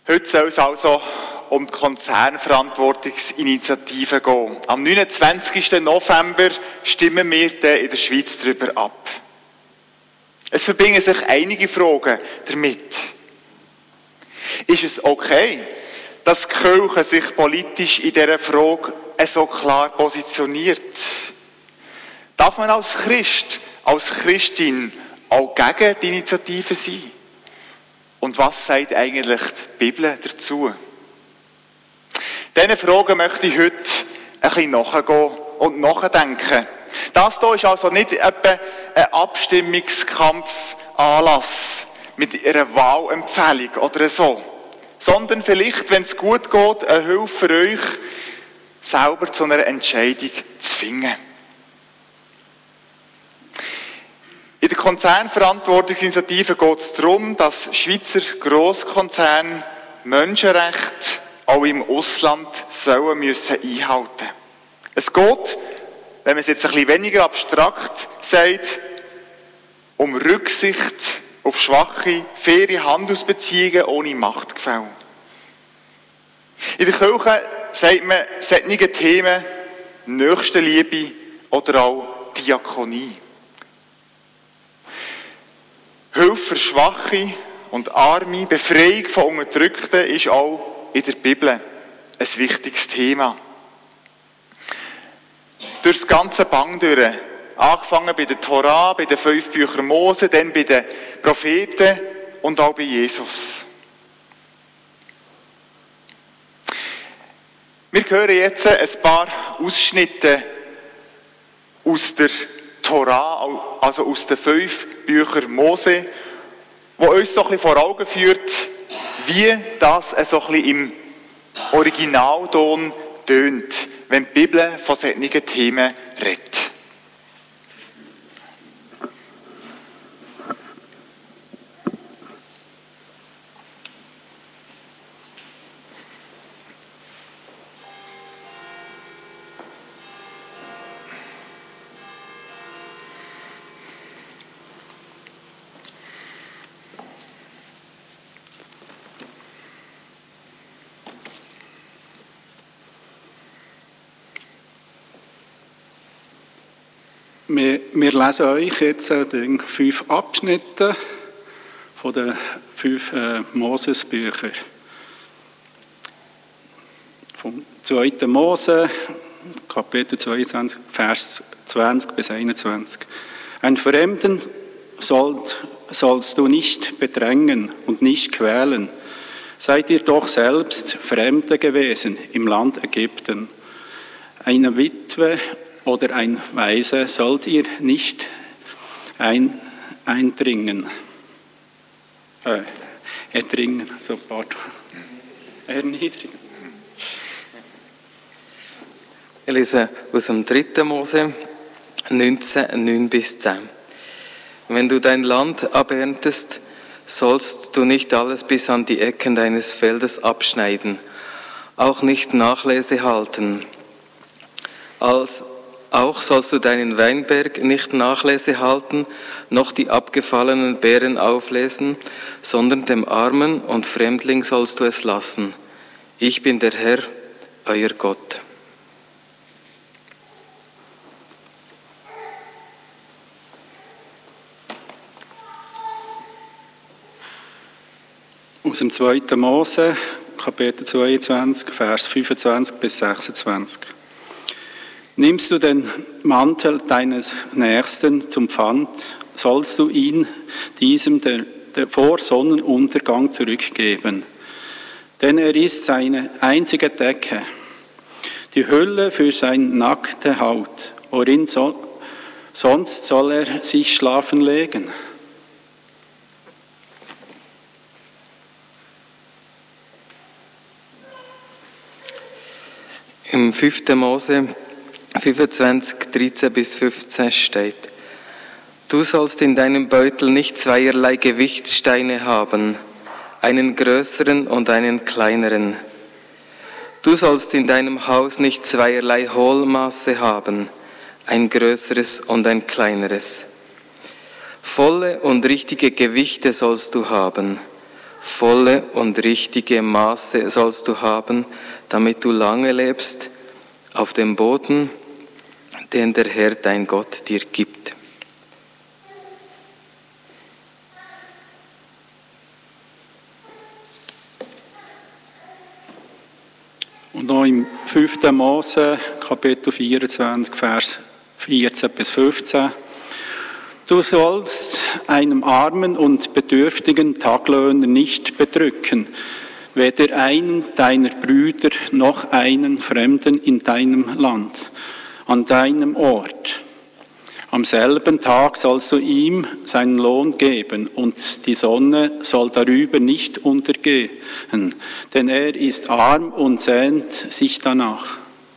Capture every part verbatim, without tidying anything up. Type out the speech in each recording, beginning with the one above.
Heute soll es also um die Konzernverantwortungsinitiative gehen. Am neunundzwanzigsten November stimmen wir dann in der Schweiz darüber ab. Es verbinden sich einige Fragen damit. Ist es okay, dass die Kirche sich politisch in dieser Frage so klar positioniert? Darf man als Christ, als Christin auch gegen die Initiative sein? Und was sagt eigentlich die Bibel dazu? Diesen Fragen möchte ich heute ein bisschen nachgehen und nachdenken. Das hier ist also nicht etwa ein Abstimmungskampf-Anlass mit einer Wahlempfehlung oder so, sondern vielleicht, wenn es gut geht, eine Hilfe für euch, selber zu einer Entscheidung zu finden. In der Konzernverantwortungsinitiative geht es darum, dass Schweizer Grosskonzerne Menschenrechte auch im Ausland sollen müssen einhalten. Es geht, wenn man es jetzt ein bisschen weniger abstrakt sagt, um Rücksicht auf schwache, faire Handelsbeziehungen ohne Machtgefälle. In der Kirche sagt man solche Themen Nächstenliebe oder auch Diakonie. Hilfe für Schwache und Arme, Befreiung von Unterdrückten ist auch in der Bibel ein wichtiges Thema. Durch das ganze Bang durch, angefangen bei der Tora, bei den fünf Büchern Mose, dann bei den Propheten und auch bei Jesus. Wir hören jetzt ein paar Ausschnitte aus der Tora, also aus den fünf Büchern Mose, wo uns so ein bisschen vor Augen führt, wie das so ein bisschen im Originalton tönt, wenn die Bibel von solchen Themen redet. Wir, wir lesen euch jetzt die fünf Abschnitte von den fünf äh, Moses-Büchern. Vom zweiten Mose, Kapitel zweiundzwanzig, Vers zwanzig bis einundzwanzig. Einen Fremden sollt, sollst du nicht bedrängen und nicht quälen. Seid ihr doch selbst Fremde gewesen im Land Ägypten. Eine Witwe oder ein Waise sollt ihr nicht ein, eindringen, äh, erdringen, so pardon, erniedrigen. Ich lese aus dem dritten Mose neunzehn, neun bis zehn. Wenn du dein Land aberntest, sollst du nicht alles bis an die Ecken deines Feldes abschneiden, auch nicht Nachlese halten. Als Auch sollst du deinen Weinberg nicht Nachlese halten, noch die abgefallenen Beeren auflesen, sondern dem Armen und Fremdling sollst du es lassen. Ich bin der Herr, euer Gott. Aus dem zweiten Mose, Kapitel zweiundzwanzig, Vers fünfundzwanzig bis sechsundzwanzig. Nimmst du den Mantel deines Nächsten zum Pfand, sollst du ihn diesem der, der vor Sonnenuntergang zurückgeben. Denn er ist seine einzige Decke, die Hülle für seine nackte Haut, worin so, sonst soll er sich schlafen legen. Im fünften Mose fünfundzwanzig, dreizehn bis fünfzehn steht: Du sollst in deinem Beutel nicht zweierlei Gewichtssteine haben, einen größeren und einen kleineren. Du sollst in deinem Haus nicht zweierlei Hohlmaße haben, ein größeres und ein kleineres. Volle und richtige Gewichte sollst du haben, volle und richtige Maße sollst du haben, damit du lange lebst auf dem Boden, den der Herr, dein Gott, dir gibt. Und noch im fünften Mose, Kapitel vierundzwanzig, Vers vierzehn bis fünfzehn. Du sollst einem armen und bedürftigen Taglöhner nicht bedrücken, weder einen deiner Brüder noch einen Fremden in deinem Land, an deinem Ort. Am selben Tag sollst du ihm seinen Lohn geben, und die Sonne soll darüber nicht untergehen, denn er ist arm und sehnt sich danach.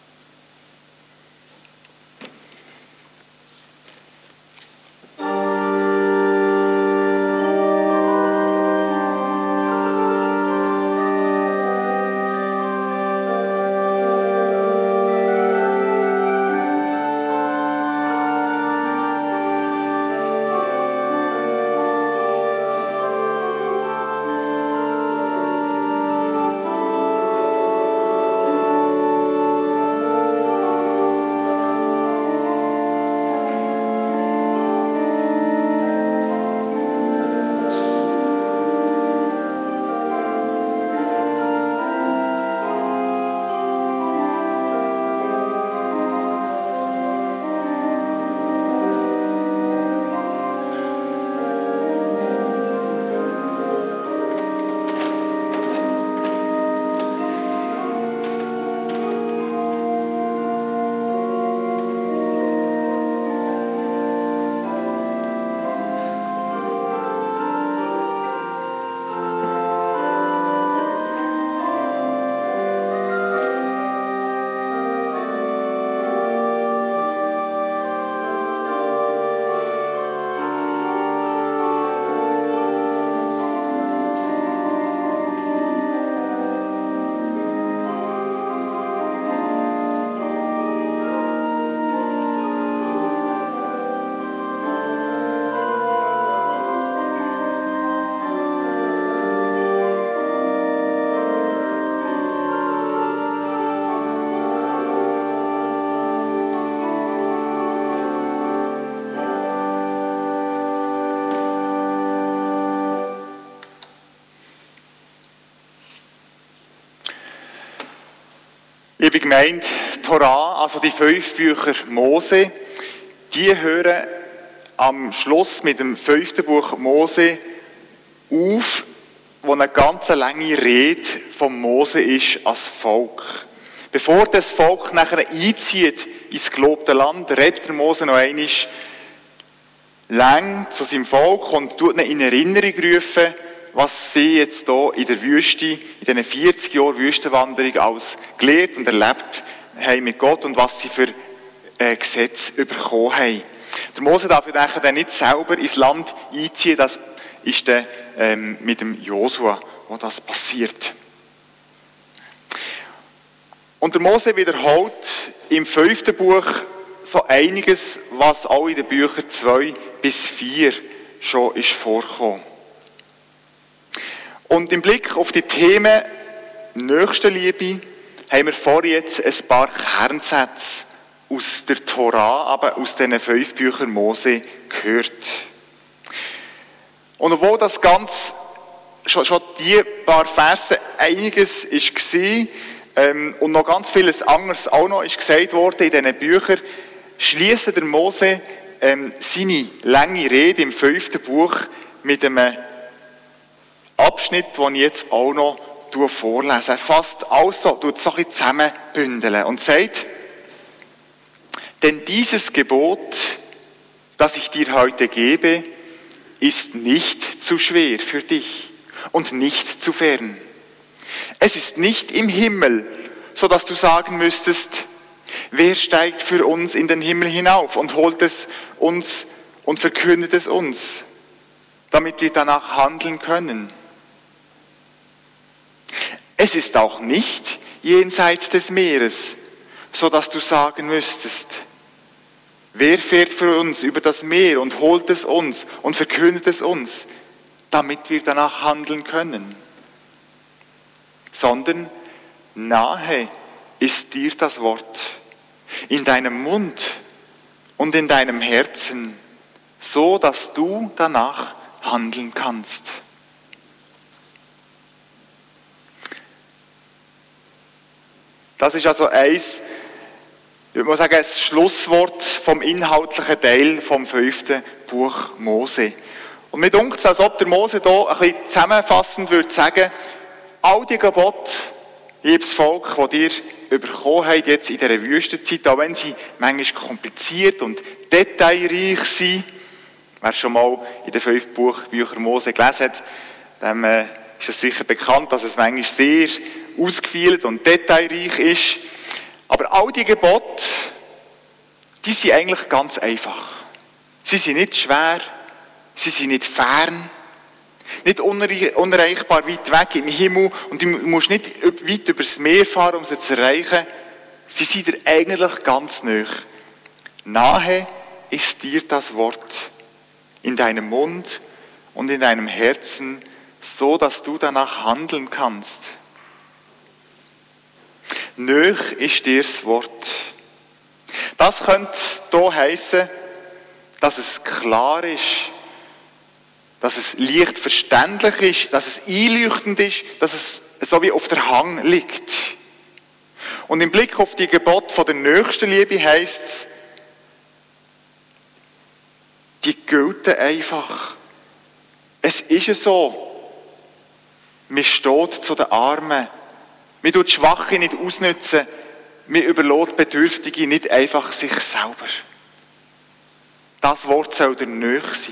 Liebe Gemeinde, die Torah, also die fünf Bücher Mose, die hören am Schluss mit dem fünften Buch Mose auf, wo eine ganz lange Rede von Mose ist als Volk. Bevor das Volk nachher einzieht ins gelobte Land, redet der Mose noch einmal lang zu seinem Volk und tut ihnen in Erinnerung rufen, was sie jetzt hier in der Wüste, in diesen vierzig Jahren Wüstenwanderung alles gelernt und erlebt haben mit Gott und was sie für äh, Gesetze bekommen haben. Der Mose darf ja dann nicht selber ins Land einziehen, das ist dann ähm, mit dem Josua, wo das passiert. Und der Mose wiederholt im fünften Buch so einiges, was auch in den Büchern zwei bis vier schon ist vorgekommen. Und im Blick auf die Themen Nächstenliebe haben wir vorhin jetzt ein paar Kernsätze aus der Torah, aber aus diesen fünf Büchern Mose gehört. Und obwohl das ganz, schon, schon die paar Verse einiges war ähm, und noch ganz vieles anderes auch noch ist gesagt worden in diesen Büchern, schliesst der Mose ähm, seine lange Rede im fünften Buch mit einem Abschnitt, den ich jetzt auch noch vorlese. Er fasst alles so, tut es so ein bisschen zusammenbündeln und sagt, denn dieses Gebot, das ich dir heute gebe, ist nicht zu schwer für dich und nicht zu fern. Es ist nicht im Himmel, so dass du sagen müsstest, wer steigt für uns in den Himmel hinauf und holt es uns und verkündet es uns, damit wir danach handeln können. Es ist auch nicht jenseits des Meeres, so dass du sagen müsstest, wer fährt für uns über das Meer und holt es uns und verkündet es uns, damit wir danach handeln können, sondern nahe ist dir das Wort, in deinem Mund und in deinem Herzen, so dass du danach handeln kannst. Das ist also eins, ich würde mal sagen, das Schlusswort vom inhaltlichen Teil vom fünften Buch Mose. Und mir dunkt es, als ob der Mose hier ein bisschen zusammenfassend würde sagen, all die Gebote, liebes Volk, die ihr bekommen habt jetzt in dieser Wüstenzeit, auch wenn sie manchmal kompliziert und detailreich sind, wer schon mal in den fünf Büchern Mose gelesen hat, dem äh, ist es sicher bekannt, dass es manchmal sehr ausgefeilt und detailreich ist. Aber all die Gebote, die sind eigentlich ganz einfach. Sie sind nicht schwer, sie sind nicht fern, nicht unerreichbar weit weg im Himmel und du musst nicht weit übers Meer fahren, um sie zu erreichen. Sie sind dir eigentlich ganz nahe. Nahe ist dir das Wort in deinem Mund und in deinem Herzen, so dass du danach handeln kannst. Nahe ist dir das Wort. Das könnte hier heissen, dass es klar ist, dass es leicht verständlich ist, dass es einleuchtend ist, dass es so wie auf der Hand liegt. Und im Blick auf die Gebote von der Nächstenliebe heisst es, die gelten einfach. Es ist so. Man steht zu den Armen. Man tut die Schwachen nicht ausnutzen. Man überlässt Bedürftige nicht einfach sich selber. Das Wort soll dir nahe sein.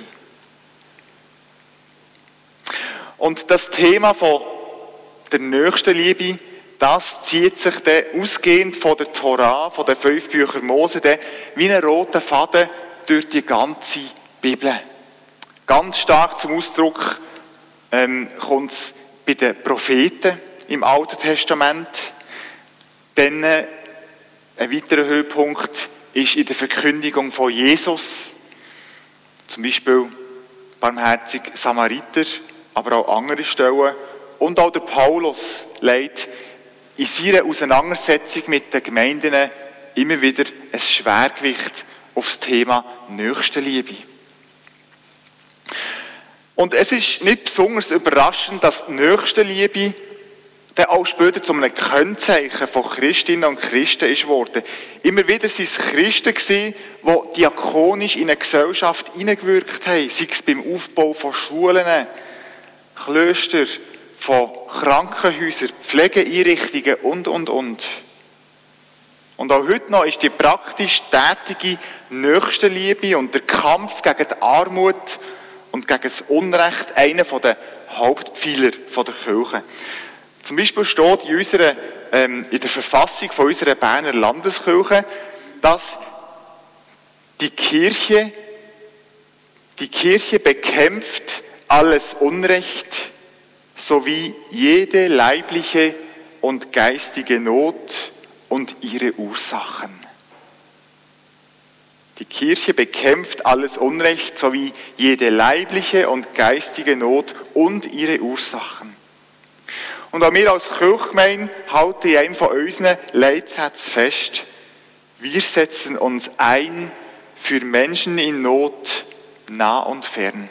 Und das Thema von der Nächstenliebe, das zieht sich dann ausgehend von der Torah, von den fünf Büchern Mose, dann wie ein roter Faden durch die ganze Bibel. Ganz stark zum Ausdruck ähm, kommt es bei den Propheten im Alten Testament. Dann äh, ein weiterer Höhepunkt ist in der Verkündigung von Jesus. Zum Beispiel barmherzig Samariter, aber auch andere Stellen. Und auch der Paulus legt in seiner Auseinandersetzung mit den Gemeinden immer wieder ein Schwergewicht auf das Thema Nächstenliebe. Und es ist nicht besonders überraschend, dass die Nächstenliebe dann auch später zu einem Kennzeichen von Christinnen und Christen ist geworden. Immer wieder waren es Christen, die diakonisch in eine Gesellschaft hineingewirkt haben, sei es beim Aufbau von Schulen, Klöster, von Krankenhäusern, Pflegeeinrichtungen und, und, und. Und auch heute noch ist die praktisch tätige Nächstenliebe und der Kampf gegen die Armut und gegen das Unrecht einer der Hauptpfeiler der Kirche. Zum Beispiel steht in, unserer, ähm, in der Verfassung von unserer Berner Landeskirche, dass die Kirche, die Kirche bekämpft alles Unrecht sowie jede leibliche und geistige Not und ihre Ursachen. Die Kirche bekämpft alles Unrecht sowie jede leibliche und geistige Not und ihre Ursachen. Und auch wir als Kirchgemeinde halten in einem von unseren Leitsätzen fest, wir setzen uns ein für Menschen in Not, nah und fern.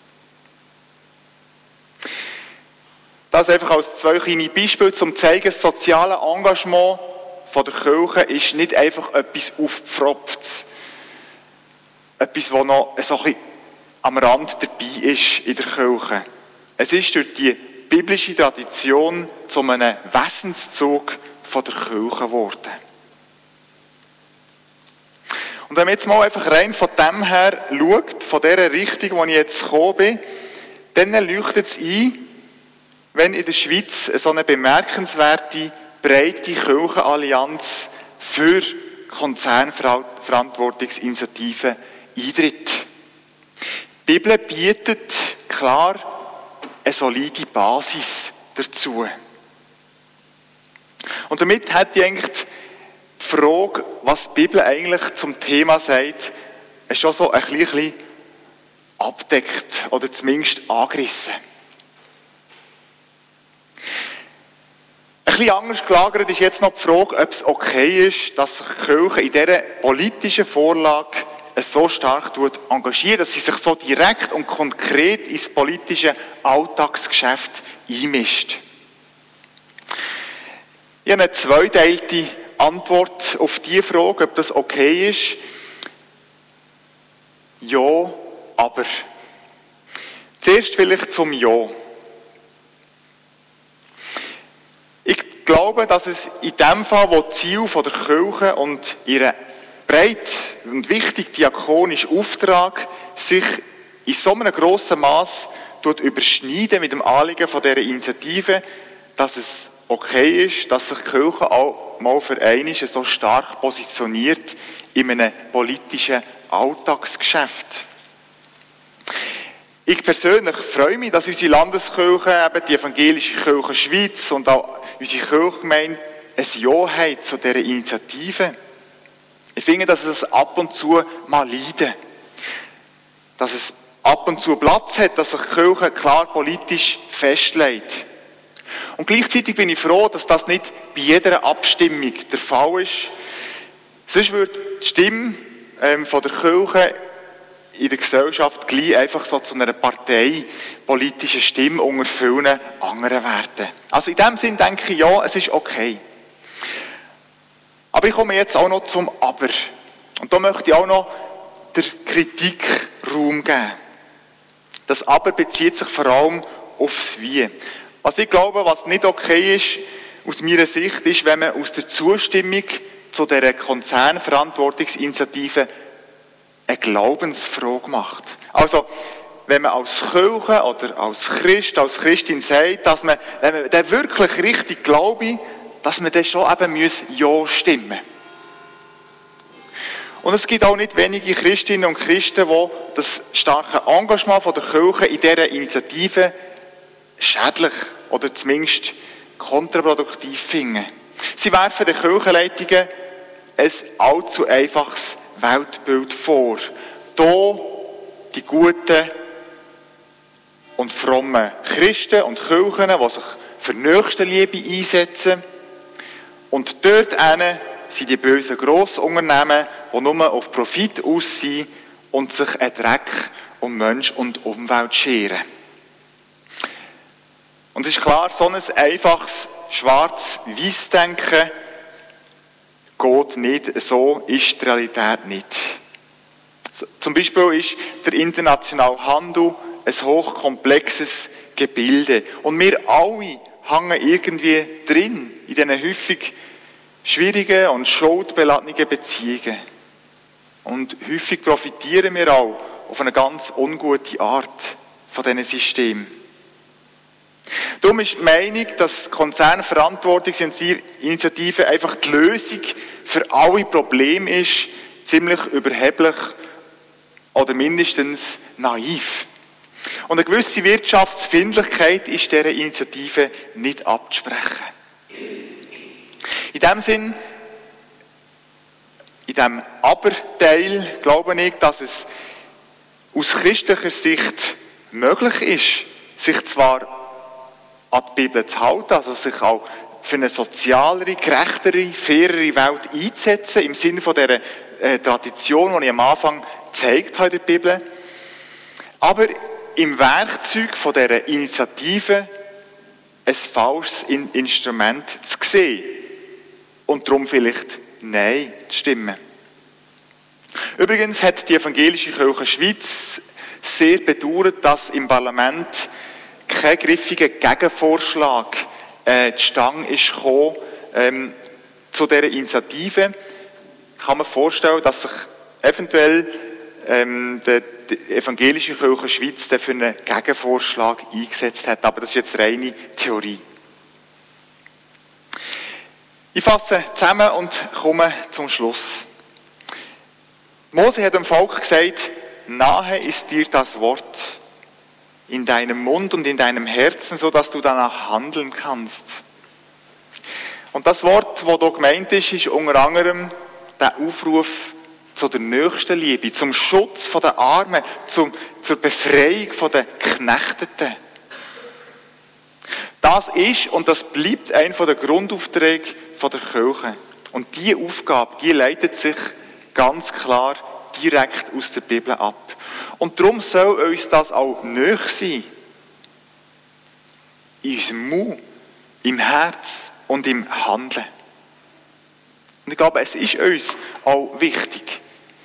Das einfach als zwei kleine Beispiele, um zu zeigen, das soziale Engagement von der Kirche ist nicht einfach etwas Aufgepfropftes. Etwas, das noch so ein bisschen am Rand dabei ist in der Kirche. Es ist durch die biblische Tradition zu einem Wesenszug von der Kirche geworden. Und wenn man jetzt mal einfach rein von dem her schaut, von dieser Richtung, wo ich jetzt gekommen bin, dann leuchtet es ein, wenn in der Schweiz so eine bemerkenswerte, breite Kirchenallianz für Konzernverantwortungsinitiativen eintritt. Die Bibel bietet klar eine solide Basis dazu. Und damit hat die eigentlich die Frage, was die Bibel eigentlich zum Thema sagt, schon so ein bisschen abdeckt oder zumindest angerissen. Ein bisschen anders gelagert ist jetzt noch die Frage, ob es okay ist, dass sich die Kirche in dieser politischen Vorlage so stark engagiert, dass sie sich so direkt und konkret ins politische Alltagsgeschäft einmischt. Ich habe eine zweiteilige Antwort auf diese Frage, ob das okay ist. Ja, aber. Zuerst vielleicht zum Ja. Ich glaube, dass es in dem Fall, wo das Ziel der Kirche und ihre breit und wichtig diakonische Auftrag sich in so einem grossen Mass überschneiden mit dem Anliegen von dieser Initiative, dass es okay ist, dass sich die Kirche auch mal für einmal so stark positioniert in einem politischen Alltagsgeschäft. Ich persönlich freue mich, dass unsere Landeskirche, eben die Evangelische Kirche Schweiz und auch unsere Kirchgemeinde ein Ja haben zu dieser Initiative. Ich finde, dass es ab und zu mal leiden. Dass es ab und zu Platz hat, dass sich die Kirche klar politisch festlegt. Und gleichzeitig bin ich froh, dass das nicht bei jeder Abstimmung der Fall ist. Sonst würde die Stimme ähm, von der Kirche in der Gesellschaft gleich einfach so zu einer parteipolitischen Stimme unter vielen anderen werden. Also in dem Sinn denke ich, ja, es ist okay. Aber ich komme jetzt auch noch zum Aber. Und da möchte ich auch noch der Kritik Raum geben. Das Aber bezieht sich vor allem aufs Wie. Was ich glaube, was nicht okay ist, aus meiner Sicht, ist, wenn man aus der Zustimmung zu dieser Konzernverantwortungsinitiative eine Glaubensfrage macht. Also, wenn man als Kirche oder als Christ, als Christin sagt, dass man, wenn man dann wirklich richtig glaube, dass man dann schon eben Ja stimmen muss. Und es gibt auch nicht wenige Christinnen und Christen, die das starke Engagement von der Kirche in dieser Initiative schädlich oder zumindest kontraproduktiv finden. Sie werfen den Kirchenleitungen ein allzu einfaches Weltbild vor. Hier die guten und frommen Christen und Kirchen, die sich für Nächstenliebe einsetzen. Und dort sind die bösen Grossunternehmen, die nur auf Profit aus sind und sich einen Dreck um Mensch und Umwelt scheren. Und es ist klar, so ein einfaches Schwarz-Weiß-Denken geht nicht, so ist die Realität nicht. Zum Beispiel ist der internationale Handel ein hochkomplexes Gebilde. Und wir alle hängen irgendwie drin, in diesen häufig schwierigen und schuldbeladenen Beziehungen. Und häufig profitieren wir auch auf eine ganz ungute Art von diesen Systemen. Darum ist die Meinung, dass die Konzernverantwortungsinitiative einfach die Lösung für alle Probleme ist, ziemlich überheblich oder mindestens naiv. Und eine gewisse Wirtschaftsfindlichkeit ist dieser Initiative nicht abzusprechen. In diesem Sinn, in diesem Aber-Teil glaube ich, dass es aus christlicher Sicht möglich ist, sich zwar an die Bibel zu halten, also sich auch für eine sozialere, gerechtere, fairere Welt einzusetzen, im Sinne von dieser äh, Tradition, die ich am Anfang gezeigt habe in der Bibel, aber im Werkzeug von dieser Initiative ein falsches Instrument zu sehen und darum vielleicht Nein zu stimmen. Übrigens hat die Evangelische Kirche Schweiz sehr bedauert, dass im Parlament kein griffiger Gegenvorschlag äh, zustande ist gekommen, ähm, zu dieser Initiative. Ich kann mir vorstellen, dass sich eventuell ähm, die, die Evangelische Kirche Schweiz für einen Gegenvorschlag eingesetzt hat, aber das ist jetzt reine Theorie. Ich fasse zusammen und komme zum Schluss. Mose hat dem Volk gesagt, nahe ist dir das Wort in deinem Mund und in deinem Herzen, so dass du danach handeln kannst. Und das Wort, das hier gemeint ist, ist unter anderem der Aufruf zu der nächsten Liebe, zum Schutz der Armen, zum, zur Befreiung der Geknechteten. Das ist und das bleibt einer der Grundaufträge der Kirche. Und diese Aufgabe, die leitet sich ganz klar direkt aus der Bibel ab. Und darum soll uns das auch nahe sein. In unserem Mund, im Herz und im Handeln. Und ich glaube, es ist uns auch wichtig.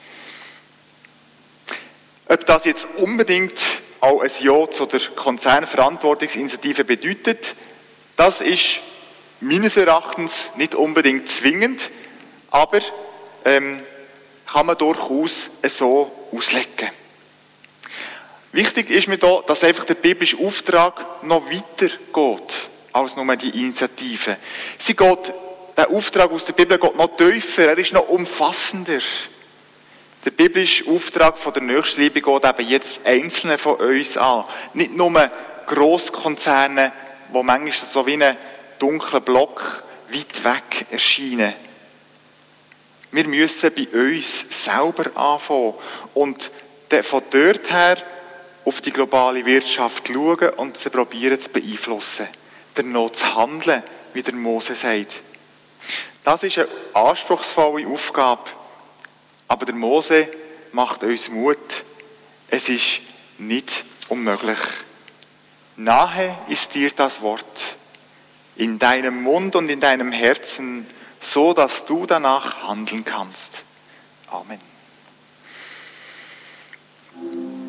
Ob das jetzt unbedingt auch ein Ja zu der Konzernverantwortungsinitiative bedeutet, das ist meines Erachtens nicht unbedingt zwingend, aber ähm, kann man durchaus so auslegen. Wichtig ist mir da, dass einfach der biblische Auftrag noch weiter geht als nur die Initiative. Sie geht, der Auftrag aus der Bibel geht noch tiefer, er ist noch umfassender. Der biblische Auftrag von der Nächstenliebe geht eben jedes einzelne von uns an. Nicht nur Grosskonzerne, die manchmal so wie ein dunkler Block weit weg erscheinen. Wir müssen bei uns selber anfangen und von dort her auf die globale Wirtschaft schauen und sie probieren zu beeinflussen. Danach zu handeln, wie der Mose sagt. Das ist eine anspruchsvolle Aufgabe. Aber der Mose macht uns Mut. Es ist nicht unmöglich. Nahe ist dir das Wort, in deinem Mund und in deinem Herzen, so dass du danach handeln kannst. Amen.